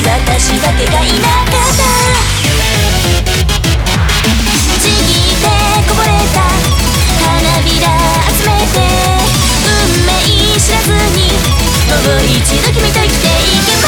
私だけがいなかった。ちぎってこぼれた花びら集めて運命知らずにもう一度君と生きていけば